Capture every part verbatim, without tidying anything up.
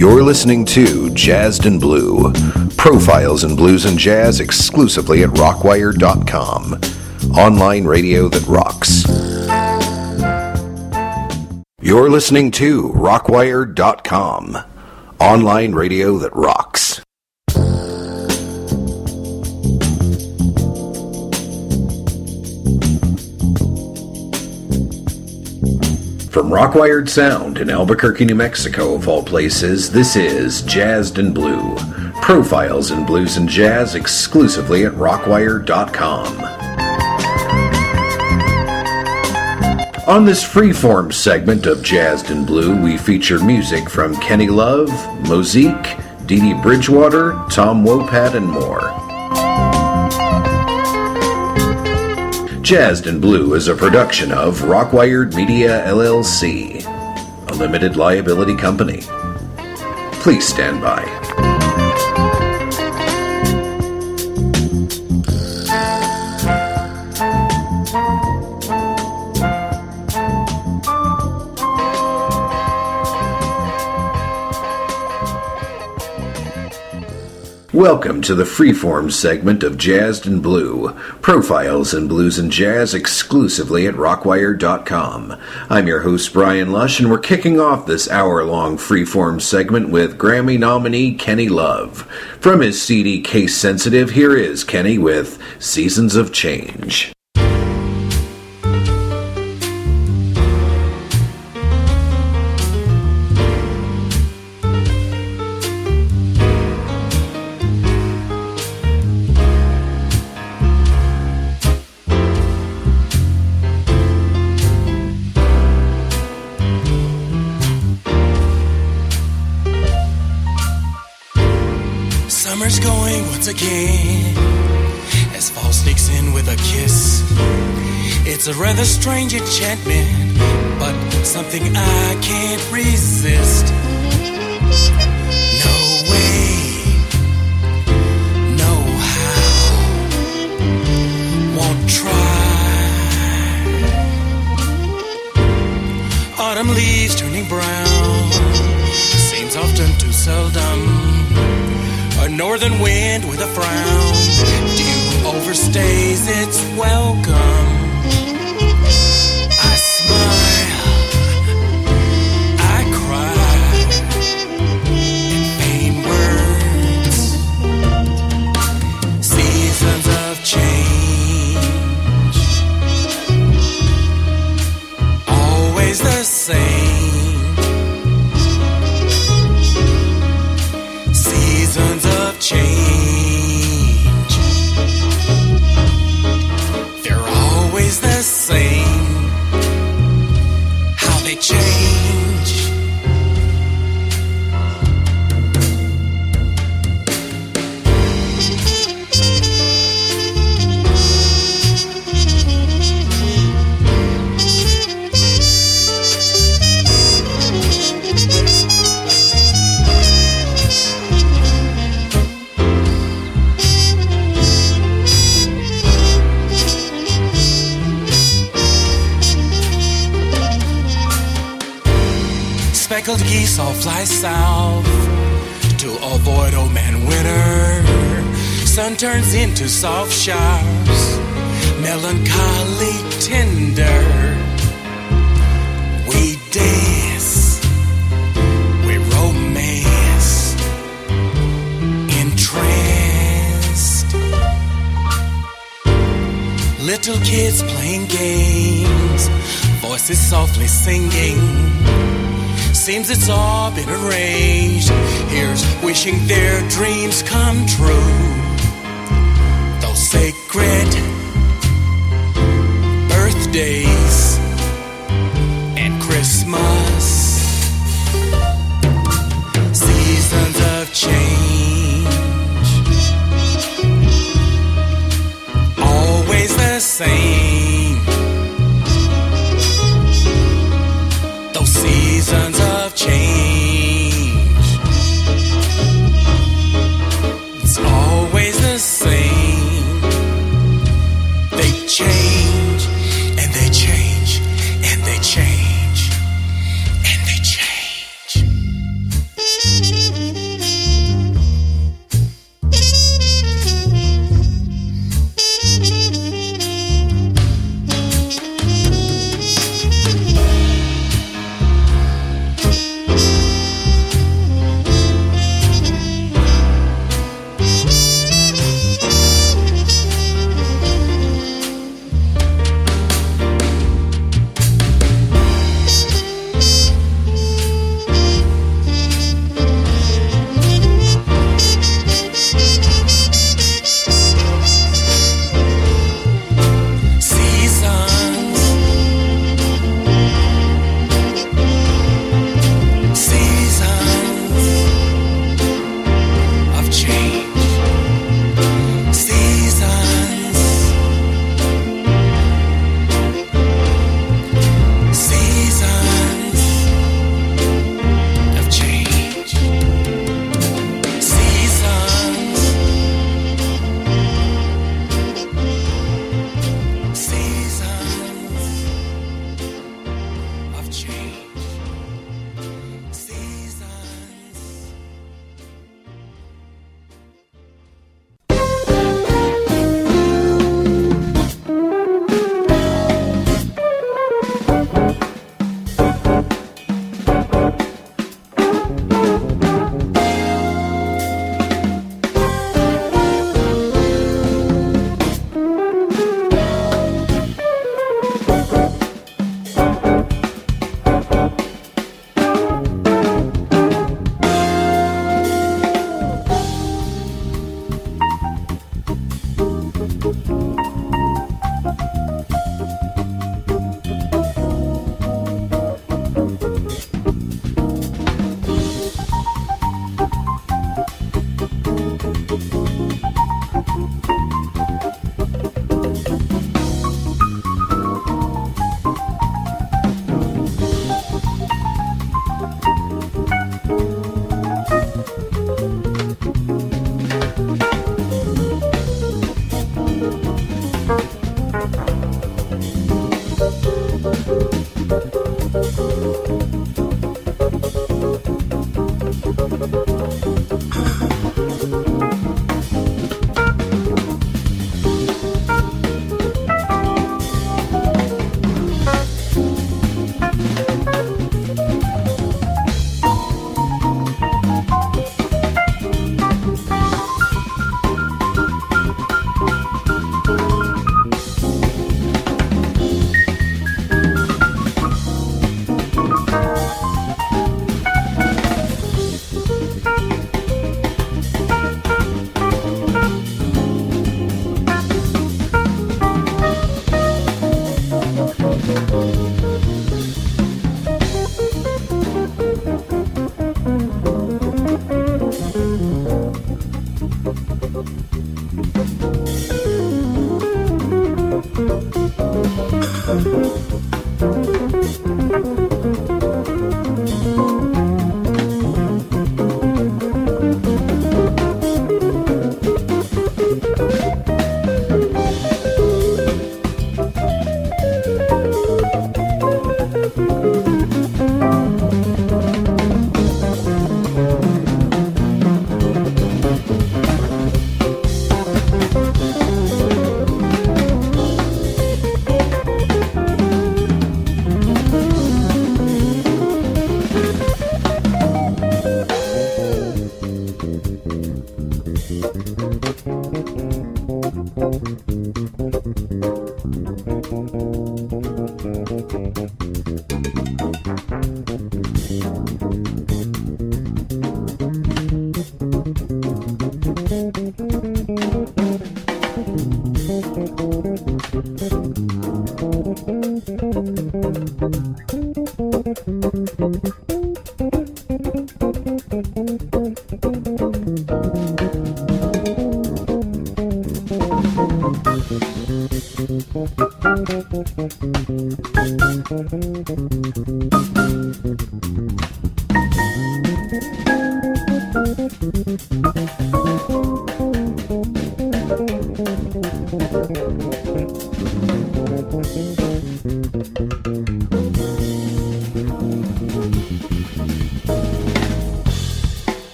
You're listening to Jazzed and Blue, profiles in blues and jazz exclusively at rockwire dot com. Online radio that rocks. You're listening to rockwire dot com. Online radio that rocks. From Rockwired Sound in Albuquerque, New Mexico, of all places, this is Jazzed and Blue, profiles in blues and jazz exclusively at rockwire dot com. On this freeform segment of Jazzed and Blue, we feature music from Kenny Love, Mosique, Dee Dee Bridgewater, Tom Wopat, and more. Jazzed and Blue is a production of Rockwired Media, L L C, a limited liability company. Please stand by. Welcome to the freeform segment of Jazzed and Blue, profiles in blues and jazz exclusively at rockwire dot com. I'm your host, Brian Lush, and we're kicking off this hour-long freeform segment with Grammy nominee Kenny Love. From his C D Case Sensitive, here is Kenny with Seasons of Change. Summer's going once again as fall sneaks in with a kiss. It's a rather strange enchantment, but something I can't resist. No way, no how, won't try. Autumn leaves turning brown seems often too seldom. A northern wind with a frown, dew overstays its welcome. I smile, I cry, in vain words. Seasons of change, always the same. Seasons of change, they're always the same. How they change. Speckled geese all fly south to avoid old man winter. Sun turns into soft showers, melancholy tender. We dance, we romance, entranced. Little kids playing games, voices softly singing. Seems it's all been arranged. Here's wishing their dreams come true. Those sacred birthdays and Christmas. Seasons of change, always the same. Those seasons of change, it's always the same. They change, and they change, and they change, and they change.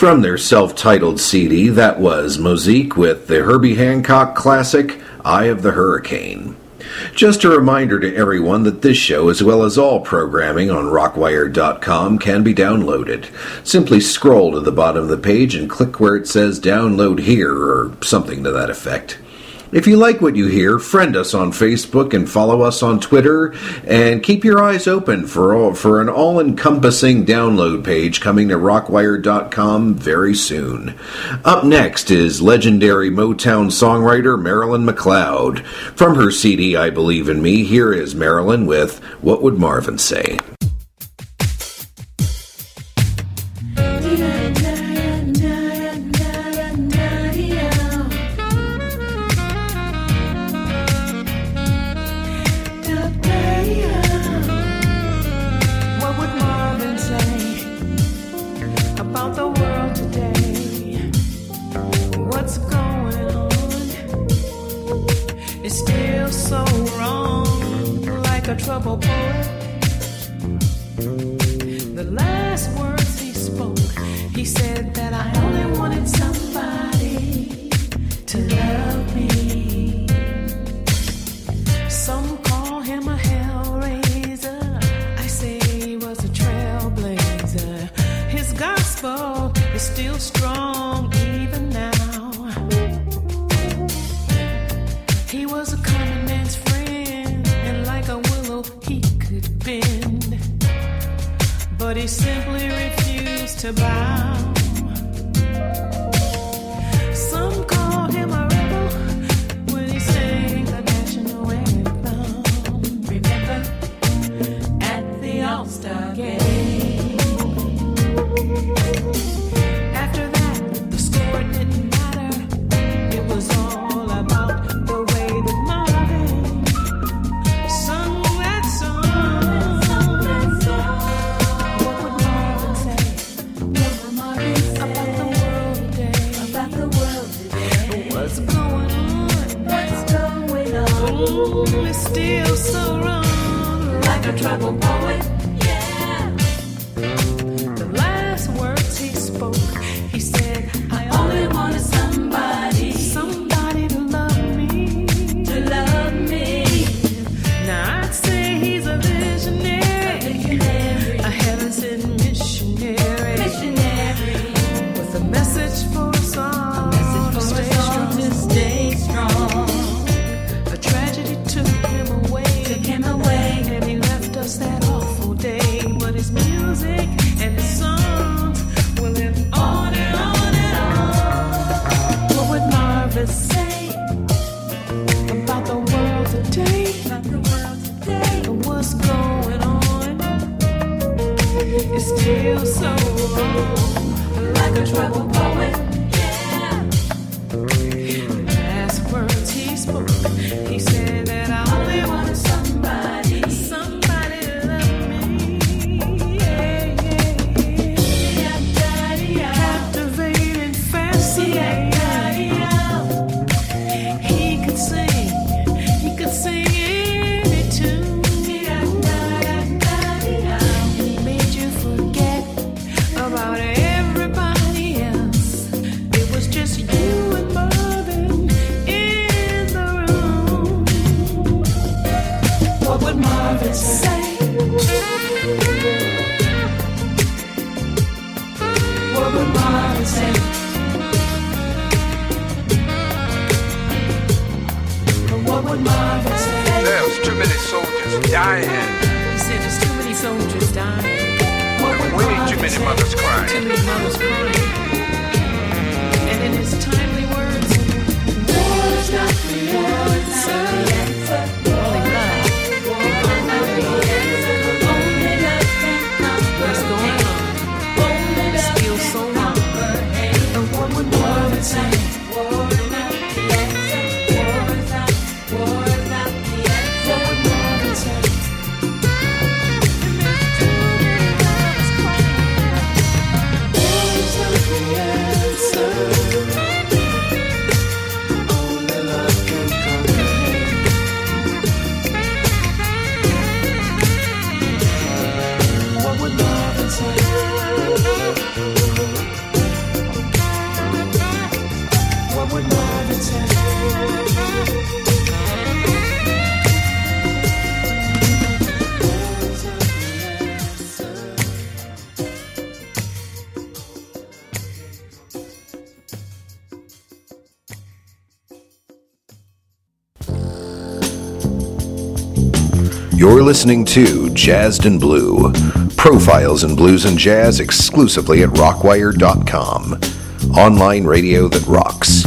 From their self-titled C D, that was Mosique with the Herbie Hancock classic, Eye of the Hurricane. Just a reminder to everyone that this show, as well as all programming on rockwire dot com, can be downloaded. Simply scroll to the bottom of the page and click where it says Download Here, or something to that effect. If you like what you hear, friend us on Facebook and follow us on Twitter, and keep your eyes open for all, for an all-encompassing download page coming to rockwire dot com very soon. Up next is legendary Motown songwriter Marilyn McLeod. From her C D I Believe in Me, here is Marilyn with What Would Marvin Say? Trouble poet. The last words he spoke, he said that I only wanted somebody to love me. Some call him a hellraiser, I say he was a trailblazer. His gospel is still strong even now. He was a common man's friend, and like a he could bend, but he simply refused to bow. Some call him a rebel when he sang the national anthem. Remember, at the All-Star game. After that, the score didn't matter. It was all about the way that Marvin sung that song. What would Marvin say about the world today? About the world today. What's going on? What's going on? Ooh, it's still so wrong. Like a troubled poet. Yeah. The last words he spoke, he said, I only wanted somebody, somebody to love me, to love me. Now I'd say he's a visionary, a, visionary. a heaven-sent missionary, missionary, with a message for us all, a message for stay us all to stay strong. A tragedy took him away, took him away, and he left us that awful day. But his music and his songs will live on and on and on. What would Marvin say about the world today? About the world today. And what's going on? It's still so wrong. Like a troubled poet. Yeah. The last words he spoke, he said that I only wanted somebody, somebody to love me. Yeah, yeah, yeah. Captivating, fascinating. He could sing, he could sing any tune. He made you forget about everybody else. It was just you and Marvin in the room. What would Marvin say? What would Marvin say? What would Marvin say? There's too many soldiers dying. He said there's too many soldiers dying. What would We need Marvin too many say? mothers crying. Too many mothers crying. And in his timely words, war is not the answer. Only love. Only love can comfort. What's going on? It's still so wrong. And what would Marvin say? War is not the answer. War is not, war is not the answer. What would Marvin say? And there's too many mothers crying. War is not the answer. Only love can conquer hate. You're listening to Jazzed and Blue, profiles in blues and jazz exclusively at rockwire dot com. Online radio that rocks.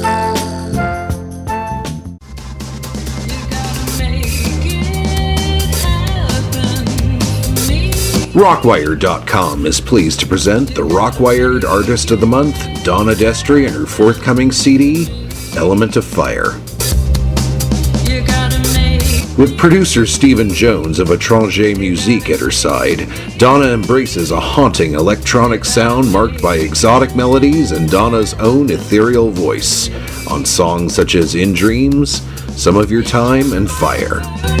rockwire dot com is pleased to present the Rockwired Artist of the Month, Donna Destry, and her forthcoming C D, Element of Fire. With producer Stephen Jones of Étranger Musique at her side, Donna embraces a haunting electronic sound marked by exotic melodies and Donna's own ethereal voice on songs such as In Dreams, Some of Your Time, and Fire.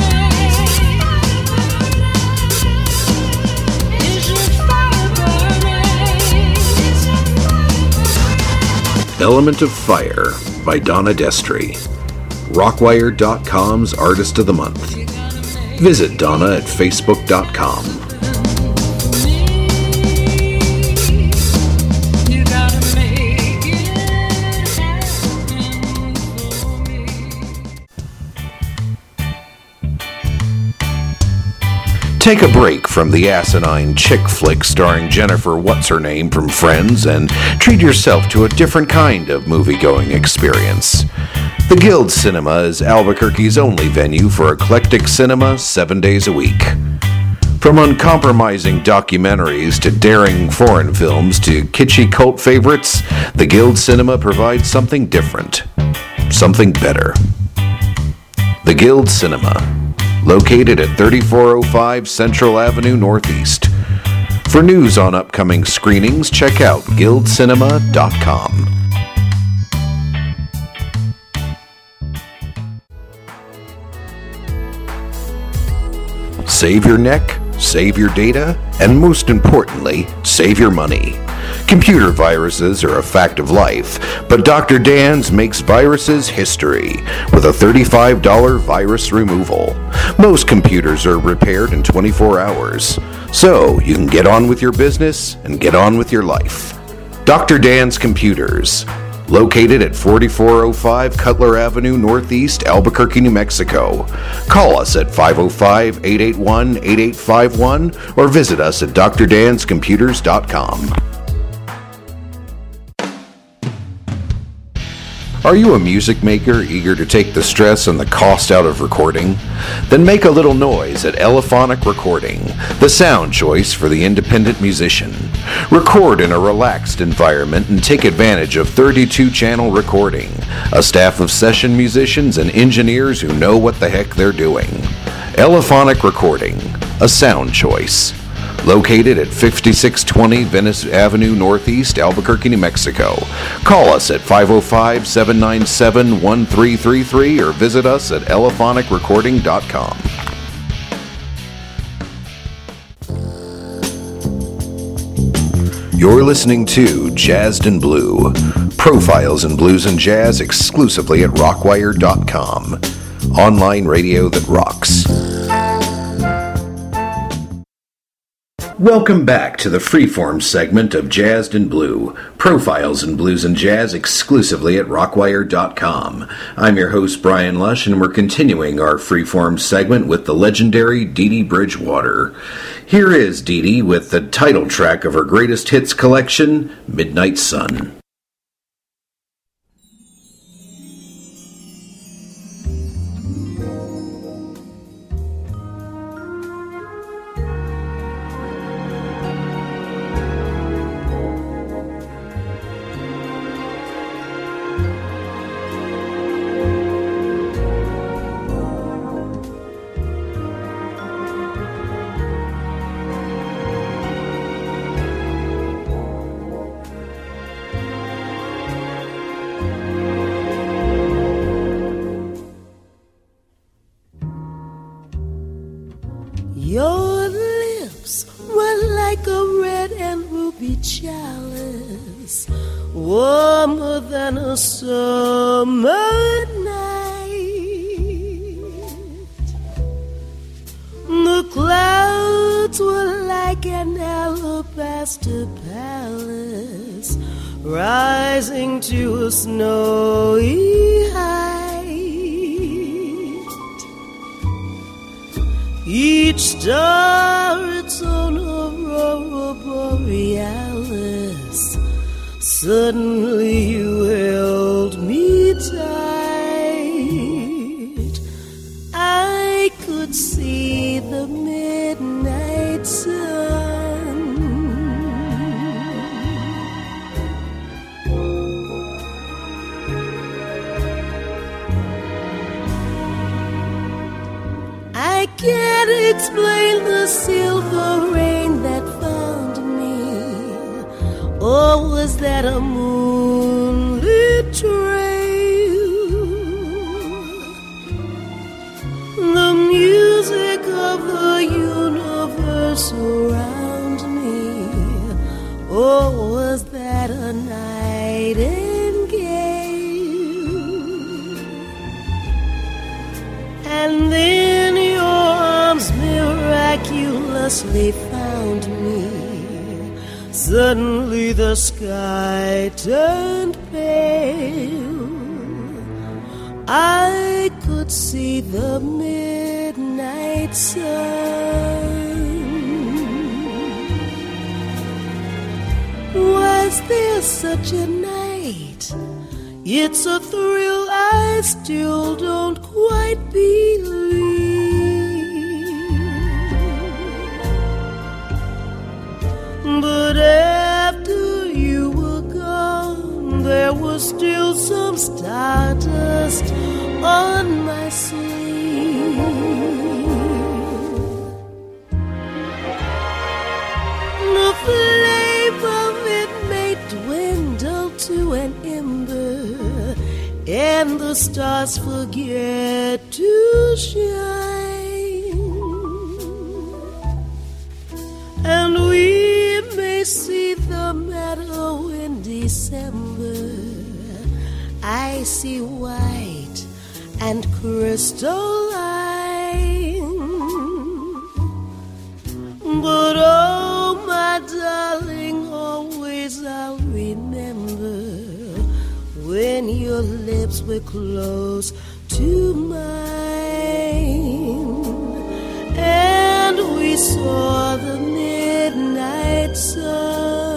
Element of Fire by Donna Destry. rockwire dot com's Artist of the Month. Visit Donna at facebook dot com. Take a break from the asinine chick flick starring Jennifer What's-Her-Name from Friends and treat yourself to a different kind of movie-going experience. The Guild Cinema is Albuquerque's only venue for eclectic cinema seven days a week. From uncompromising documentaries to daring foreign films to kitschy cult favorites, the Guild Cinema provides something different, something better. The Guild Cinema, located at thirty-four oh five Central Avenue Northeast. For news on upcoming screenings, check out guild cinema dot com. Save your neck, save your data, and most importantly, save your money. Computer viruses are a fact of life, but Doctor Dan's makes viruses history with a thirty-five dollars virus removal. Most computers are repaired in twenty-four hours, so you can get on with your business and get on with your life. Doctor Dan's Computers, located at forty-four oh five Cutler Avenue Northeast, Albuquerque, New Mexico. Call us at five oh five, eight eight one, eight eight five one or visit us at d r dans computers dot com. Are you a music maker eager to take the stress and the cost out of recording? Then make a little noise at Elephonic Recording, the sound choice for the independent musician. Record in a relaxed environment and take advantage of thirty-two channel recording, a staff of session musicians and engineers who know what the heck they're doing. Elephonic Recording, a sound choice. Located at fifty-six twenty Venice Avenue Northeast, Albuquerque, New Mexico. Call us at five oh five, seven nine seven, one three three three or visit us at elephonic recording dot com. You're listening to Jazzed and Blue, profiles in blues and jazz exclusively at rockwire dot com. Online radio that rocks. Welcome back to the Freeform segment of Jazzed and Blue, profiles in blues and jazz exclusively at rockwire dot com. I'm your host, Brian Lush, and we're continuing our Freeform segment with the legendary Dee Dee Bridgewater. Here is Dee Dee with the title track of her greatest hits collection, Midnight Sun. Your lips were like a red and ruby chalice, warmer than a summer night. The clouds were like an alabaster palace, rising to a snowy height. each star its own aurora borealis. Suddenly you held me tight. I could see the midnight sun. I can't explain the silver rain that found me, or was that a moonlit trail? The music of the universe around me, or was that a nightingale? And then your arms miraculously found me. Suddenly the sky turned pale. I could see the midnight sun. Was there such a night? It's a thrill I still don't quite believe. But after you were gone, there was still some stardust on my sleeve. The flame of it may dwindle to an ember, and the stars forget to shine, and we may see the meadow in December. I see white and crystalline, but oh, my darling, always I'll remember when your lips were close to mine, and we saw the midnight sun.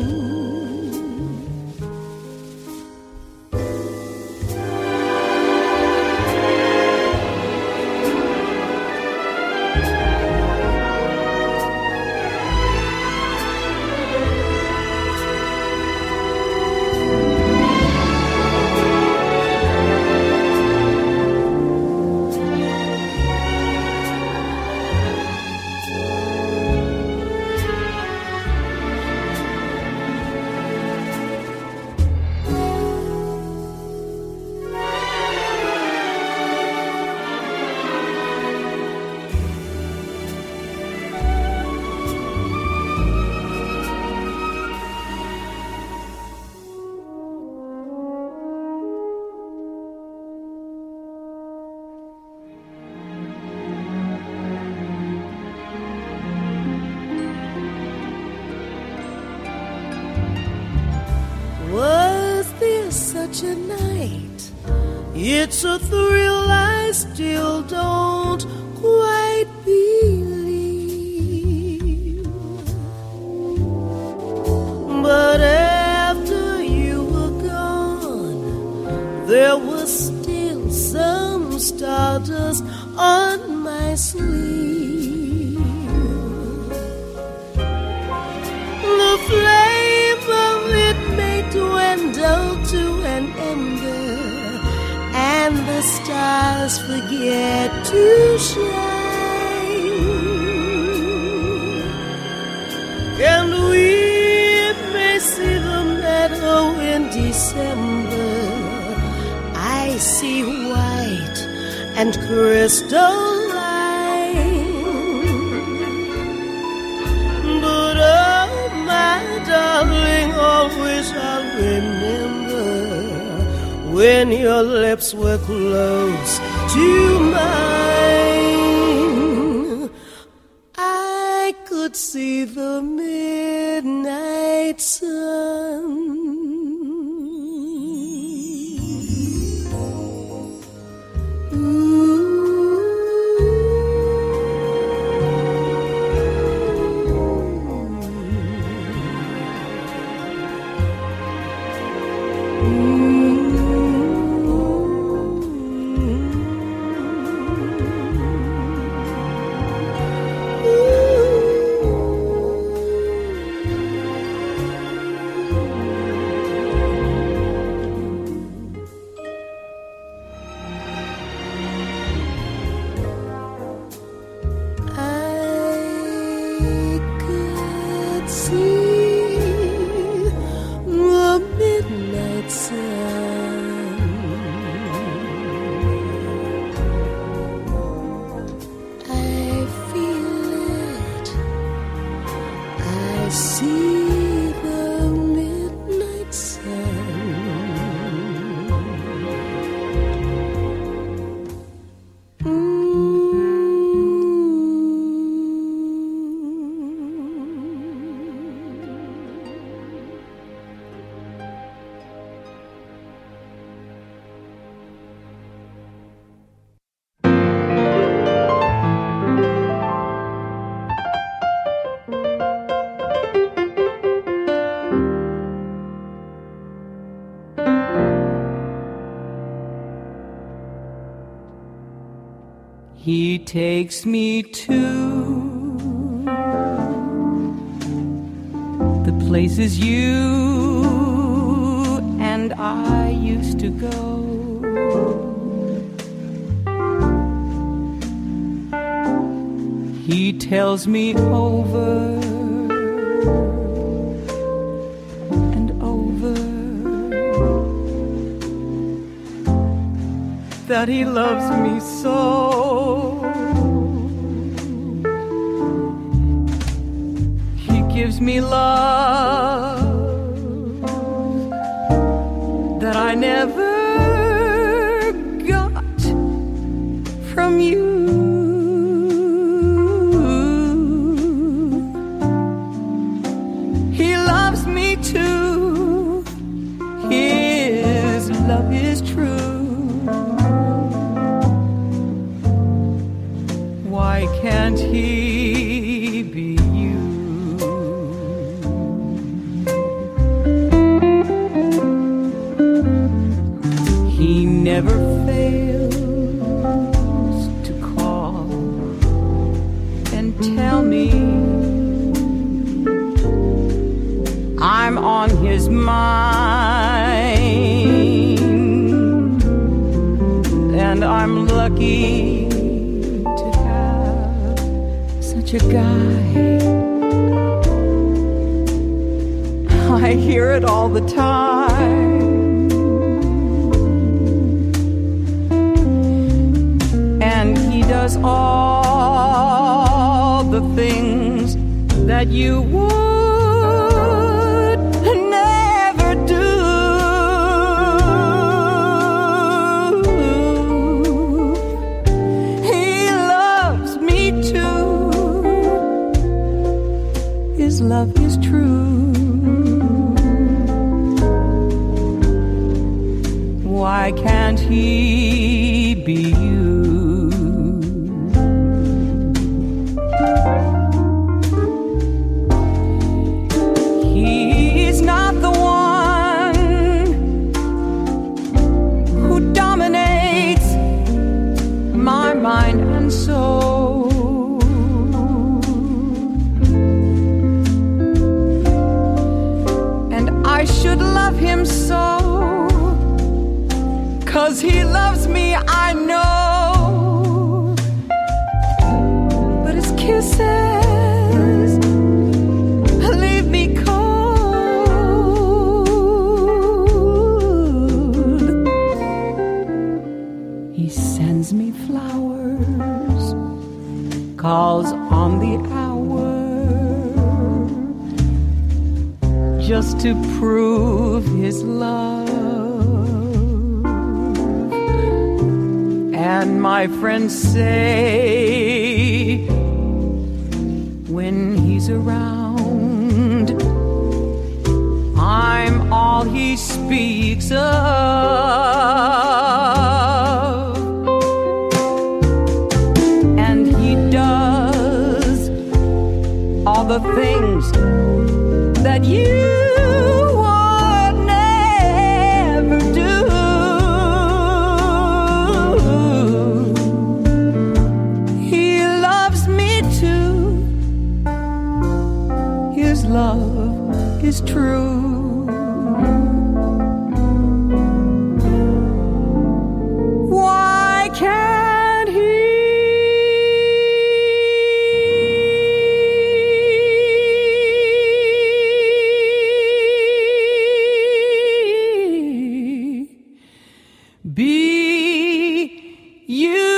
Such a night, it's a thrill I still don't quite believe. But after you were gone, there was still some stardust on my sleeve. The flame of it may dwindle to an ember, and the stars forget to shine, and we may see the meadow in December. I see white and crystalline, but oh, my darling, always I'll remember when your lips were close to mine. I could see the midnight sun. Ooh. takes me to the places you and I used to go. He tells me over and over that he loves me so. He gives me love that I never got from you. He loves me too. His love is true. Why can't he be you? He never fails to call and tell me I'm on his mind, and I'm lucky to have such a guy. I hear it all the time. And he does all the things that you would never do. He loves me too. His love is true. Why can't he be you? He's not the one who dominates my mind and soul. And I should love him so, 'cause he loves me, I know. But his kisses leave me cold. He sends me flowers, calls on the hour, just to prove his love. And my friends say, when he's around, I'm all he speaks of. And he does all the things that you would never do. Love is true. Why can't he be you?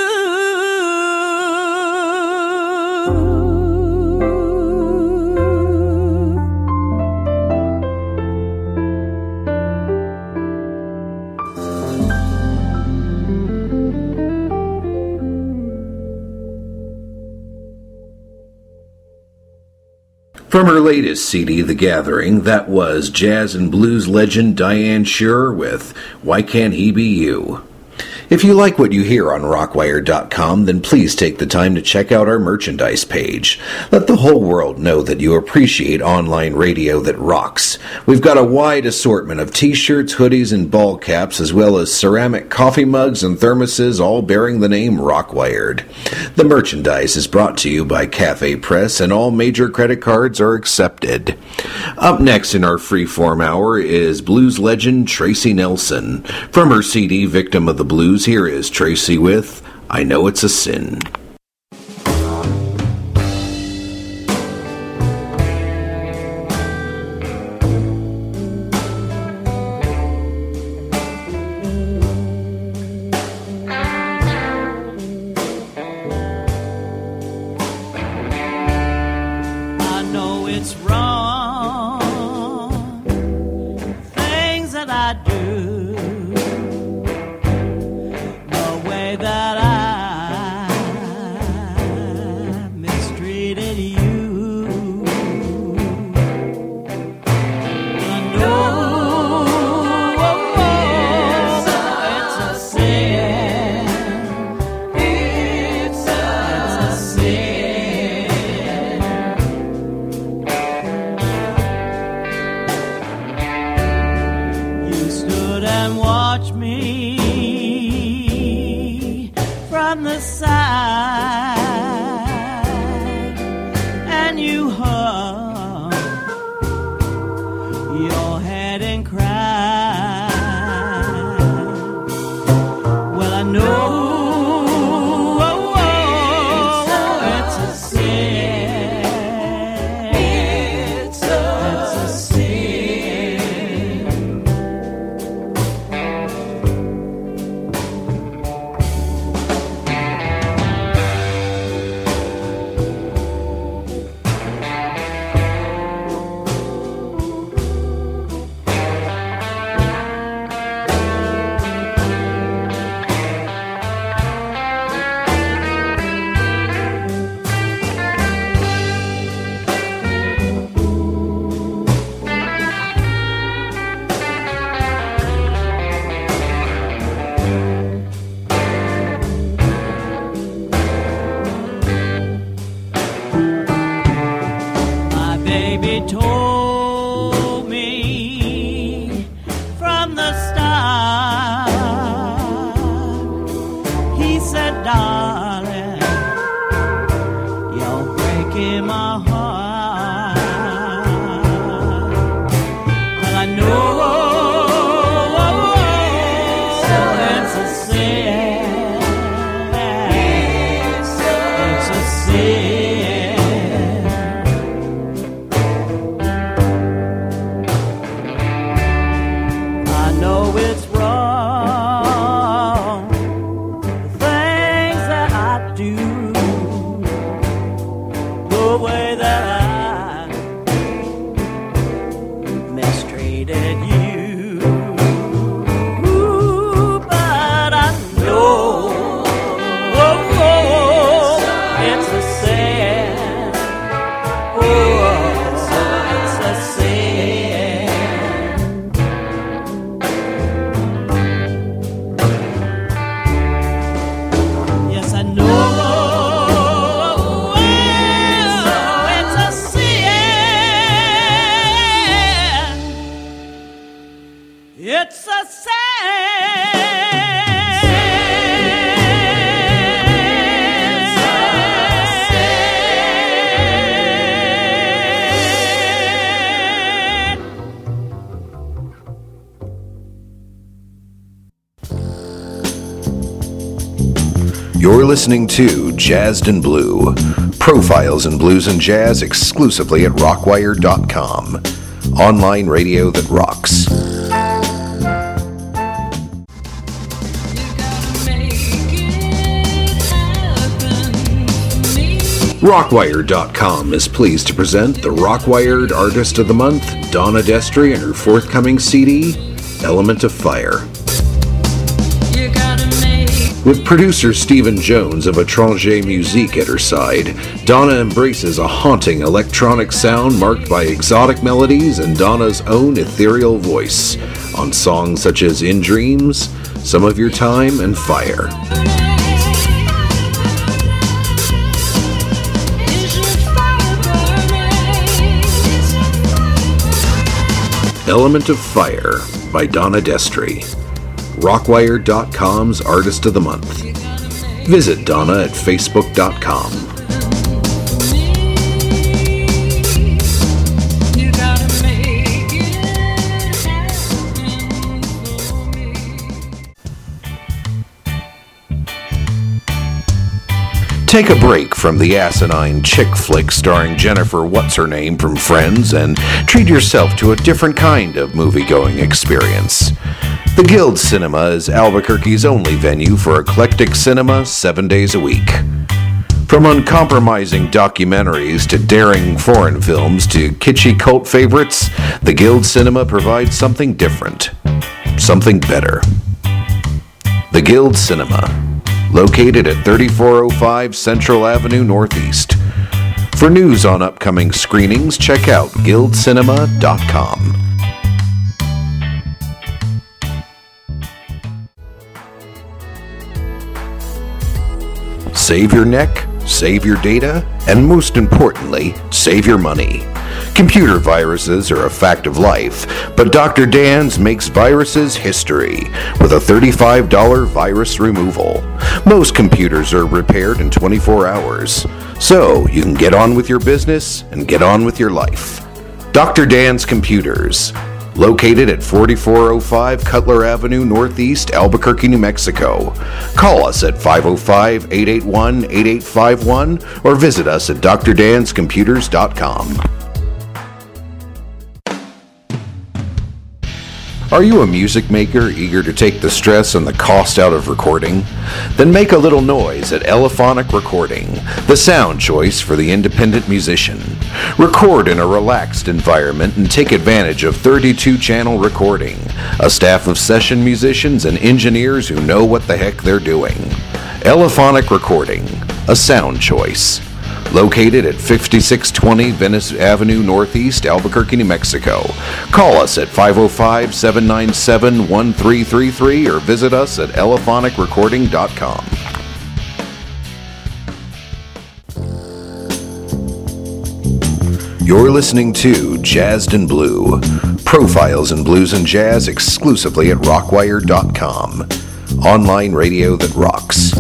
From her latest C D, The Gathering, that was jazz and blues legend Diane Shure with Why Can't He Be You? If you like what you hear on Rockwire dot com, then please take the time to check out our merchandise page. Let the whole world know that you appreciate online radio that rocks. We've got a wide assortment of t-shirts, hoodies, and ball caps, as well as ceramic coffee mugs and thermoses, all bearing the name Rockwired. The merchandise is brought to you by Cafe Press, and all major credit cards are accepted. Up next in our freeform hour is blues legend Tracy Nelson. From her C D Victim of the Blues, here is Tracy with I Know It's a Sin. You're listening to Jazzed and Blue, profiles in blues and jazz exclusively at Rockwire dot com. Online radio that rocks. Rockwire dot com is pleased to present the Rockwired Artist of the Month, Donna Destry, and her forthcoming C D, Element of Fire. You gotta make With producer Stephen Jones of Étranger Musique at her side, Donna embraces a haunting electronic sound marked by exotic melodies and Donna's own ethereal voice on songs such as In Dreams, Some of Your Time, and Fire. Element of Fire by Donna Destry, Rockwire dot com's Artist of the Month. Visit Donna at Facebook dot com. Take a break from the asinine chick flick starring Jennifer What's-Her-Name from Friends and treat yourself to a different kind of movie-going experience. The Guild Cinema is Albuquerque's only venue for eclectic cinema seven days a week. From uncompromising documentaries to daring foreign films to kitschy cult favorites, the Guild Cinema provides something different, something better. The Guild Cinema, located at thirty-four oh five Central Avenue Northeast. For news on upcoming screenings, check out guild cinema dot com. Save your neck, save your data, and most importantly, save your money. Computer viruses are a fact of life, but Doctor Dan's makes viruses history with a thirty-five dollars virus removal. Most computers are repaired in twenty-four hours, so you can get on with your business and get on with your life. Doctor Dan's Computers, located at forty-four oh five Cutler Avenue Northeast, Albuquerque, New Mexico. Call us at five oh five, eight eight one, eight eight five one or visit us at dr dans computers dot com. Are you a music maker eager to take the stress and the cost out of recording? Then make a little noise at Elephonic Recording, the sound choice for the independent musician. Record in a relaxed environment and take advantage of thirty-two channel recording, a staff of session musicians and engineers who know what the heck they're doing. Elephonic Recording, a sound choice. Located at fifty-six twenty Venice Avenue Northeast, Albuquerque, New Mexico. Call us at five oh five, seven nine seven, one three three three or visit us at elephonic recording dot com. You're listening to Jazzed and Blue, profiles in blues and jazz exclusively at rockwire dot com. Online radio that rocks.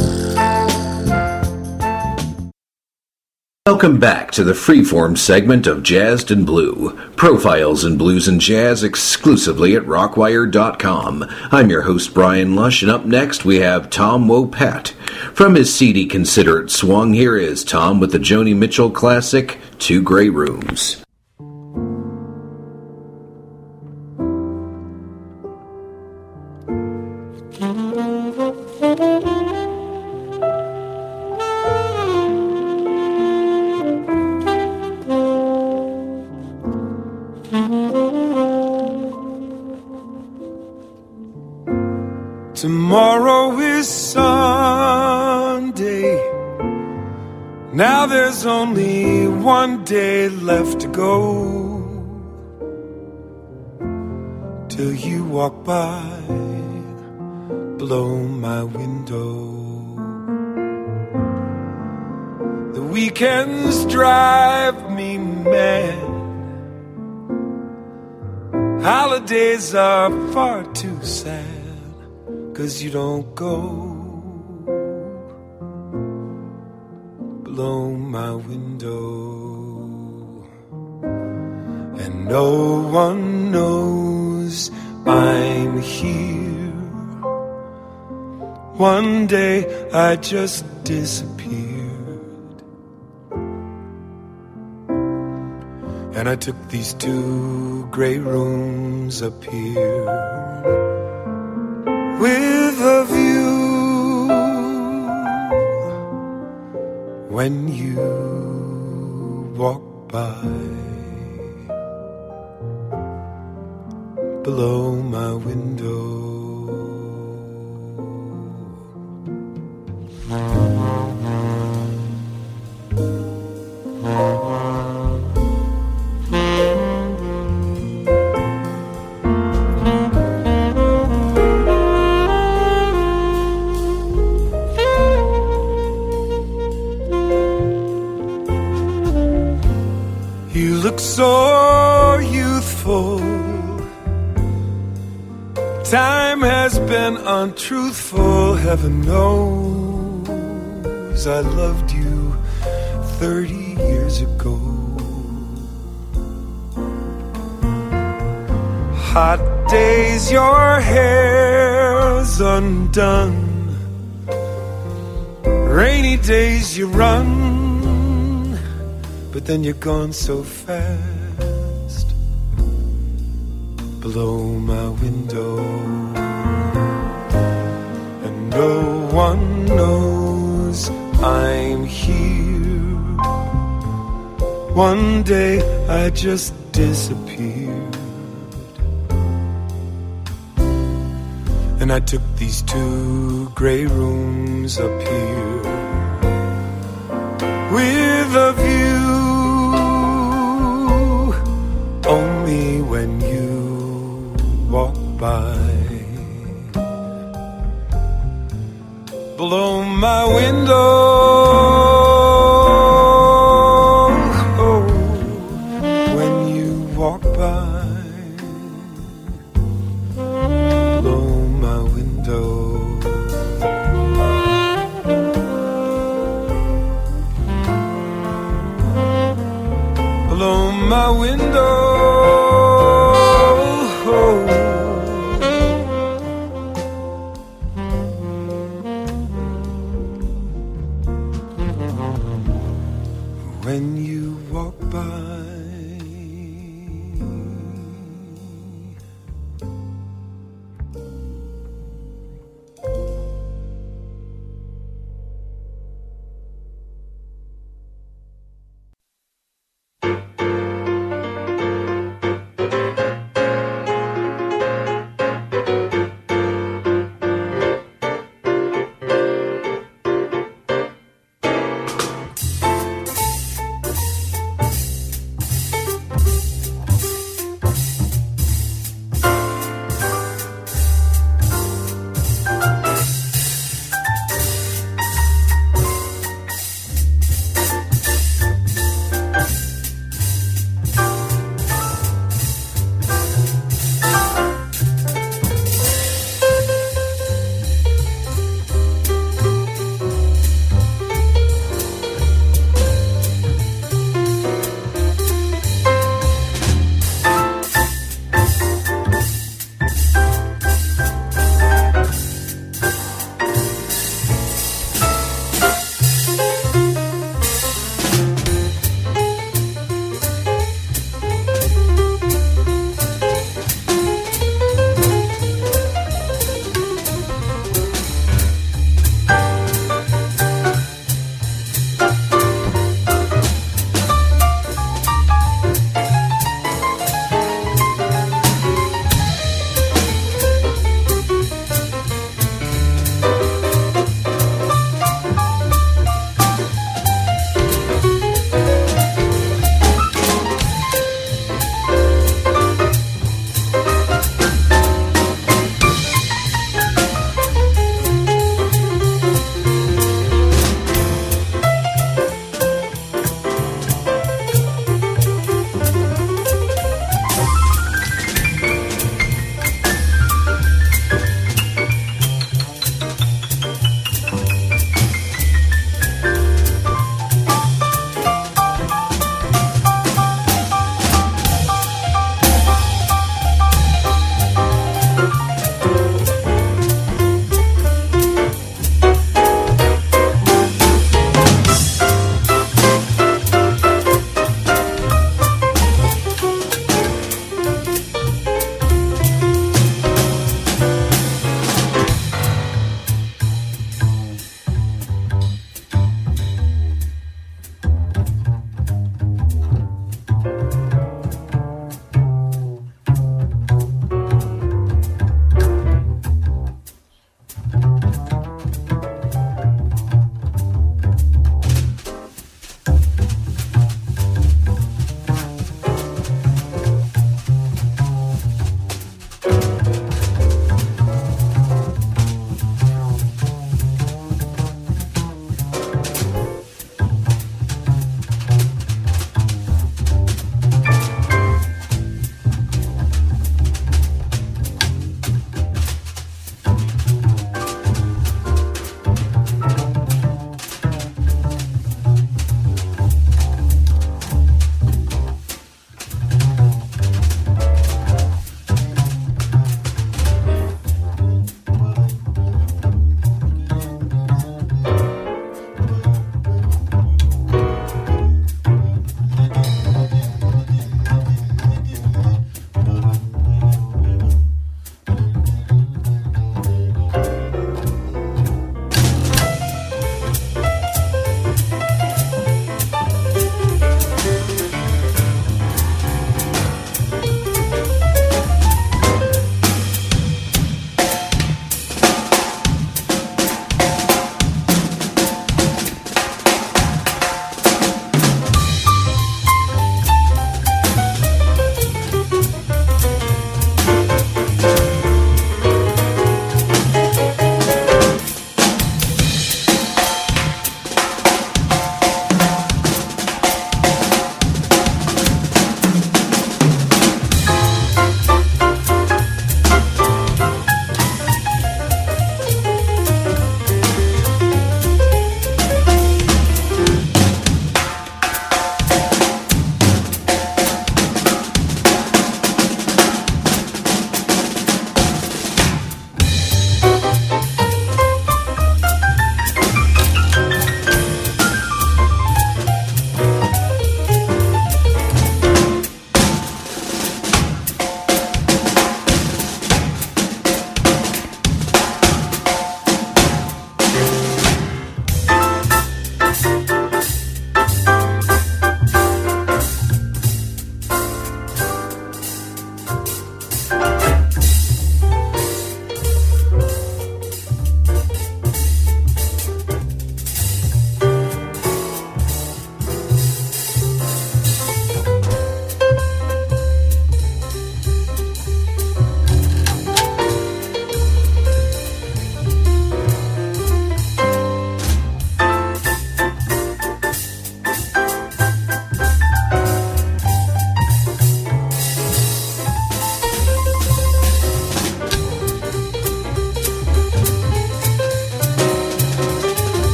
Welcome back to the freeform segment of Jazzed and Blue, profiles in blues and jazz exclusively at rockwire dot com. I'm your host Brian Lush, and up next we have Tom Wopat. From his C D Considerate Swung, here is Tom with the Joni Mitchell classic, Two Grey Rooms. Tomorrow is Sunday. Now there's only one day left to go till you walk by, below my window. The weekends drive me mad. Holidays are far too sad, 'cause you don't go below my window. And no one knows I'm here. One day I just disappeared, and I took these two gray rooms up here with a view. When you walk by, below my window. You look so youthful. Time has been untruthful. Heaven knows I loved you thirty years ago. Hot days, your hair's undone. Rainy days, you run, but then you're gone so fast. Below my window, and no one knows I'm here. One day I just disappeared, and I took these two gray rooms up here with a view. Only when you walk by, below my window. Oh, when you walk by, below my window. Below my window. When you walk by.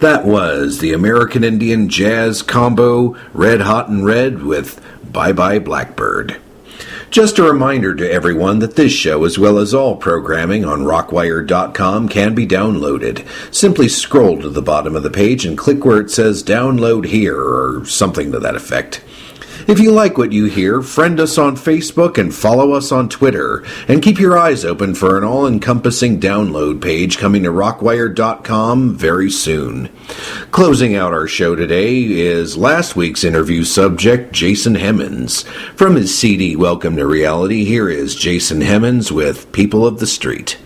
That was the American Indian Jazz combo Red Hot and Red with Bye Bye Blackbird. Just a reminder to everyone that this show, as well as all programming on rockwire dot com, can be downloaded. Simply scroll to the bottom of the page and click where it says Download Here, or something to that effect. If you like what you hear, friend us on Facebook and follow us on Twitter, and keep your eyes open for an all-encompassing download page coming to rockwire dot com very soon. Closing out our show today is last week's interview subject, Jason Hemmons. From his C D Welcome to Reality, here is Jason Hemmons with People of the Street.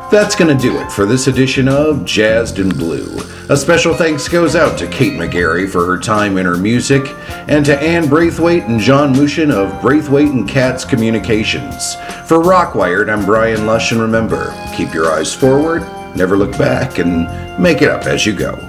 That's going to do it for this edition of Jazzed in Blue. A special thanks goes out to Kate McGarry for her time and her music, and to Ann Braithwaite and John Mushin of Braithwaite and Katz Communications. For Rockwired, I'm Brian Lush, and remember, keep your eyes forward, never look back, and make it up as you go.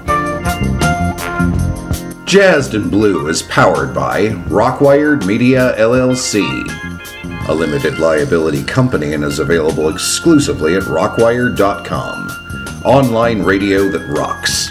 Jazzed in Blue is powered by Rockwired Media L L C, a limited liability company, and is available exclusively at rockwired dot com. Online radio that rocks.